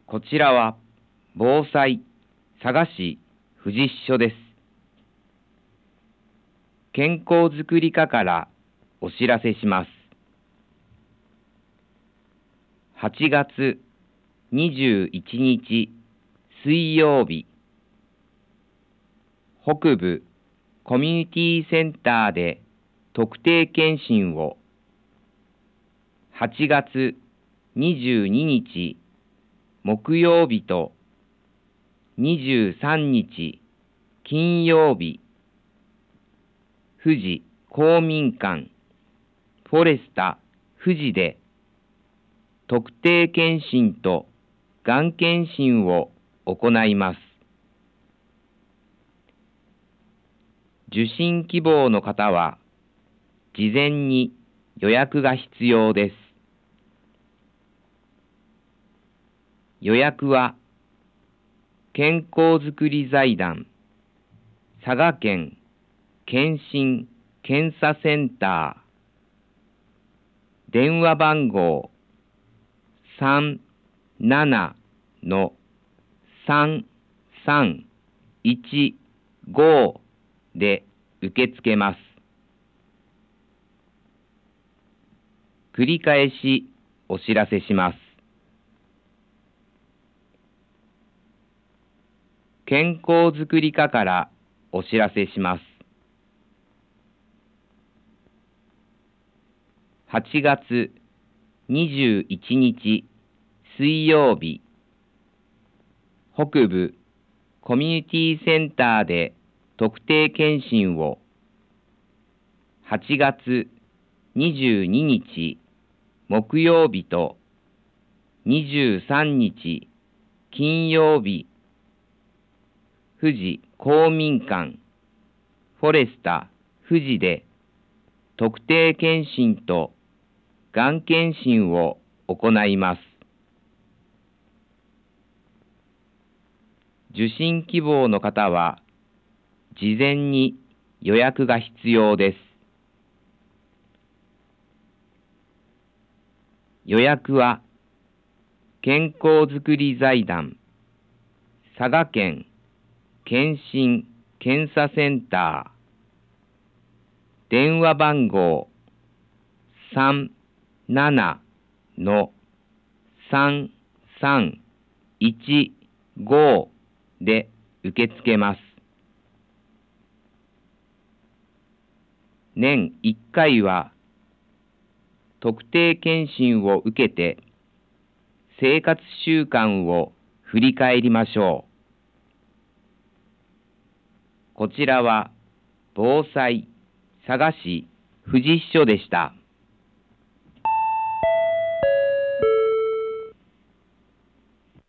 こちらは防災佐賀市富士支所です。健康づくり課からお知らせします。8月21日水曜日、北部コミュニティセンターで特定健診を、8月22日木曜日と23日金曜日、富士公民館フォレスタ富士で特定健診とがん検診を行います。受診希望の方は事前に予約が必要です。予約は健康づくり財団佐賀県健診検査センター電話番号37-3315で受け付けます。繰り返しお知らせします。健康づくり課からお知らせします。8月21日水曜日、北部コミュニティセンターで特定健診を、8月22日木曜日と23日金曜日、富士公民館フォレスタ富士で特定健診とがん検診を行います。受診希望の方は事前に予約が必要です。予約は健康づくり財団佐賀県健診検査センター電話番号37-3315で受け付けます。年1回は特定健診を受けて生活習慣を振り返りましょう。こちらは防災佐賀市富士支所でした。